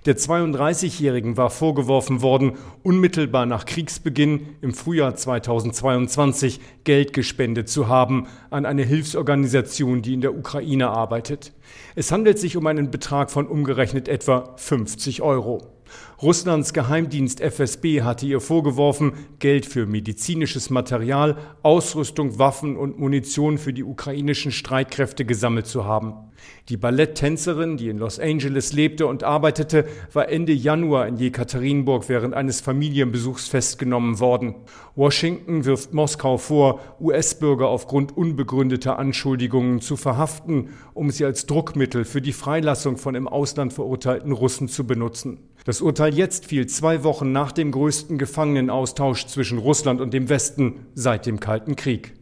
Der 32-Jährigen war vorgeworfen worden, unmittelbar nach Kriegsbeginn im Frühjahr 2022 Geld gespendet zu haben an eine Hilfsorganisation, die in der Ukraine arbeitet. Es handelt sich um einen Betrag von umgerechnet etwa 50 Euro. Russlands Geheimdienst FSB hatte ihr vorgeworfen, Geld für medizinisches Material, Ausrüstung, Waffen und Munition für die ukrainischen Streitkräfte gesammelt zu haben. Die Balletttänzerin, die in Los Angeles lebte und arbeitete, war Ende Januar in Jekaterinburg während eines Familienbesuchs festgenommen worden. Washington wirft Moskau vor, US-Bürger aufgrund unbegründeter Anschuldigungen zu verhaften, um sie als Druckmittel für die Freilassung von im Ausland verurteilten Russen zu benutzen. Das Urteil jetzt fiel 2 Wochen nach dem größten Gefangenenaustausch zwischen Russland und dem Westen seit dem Kalten Krieg.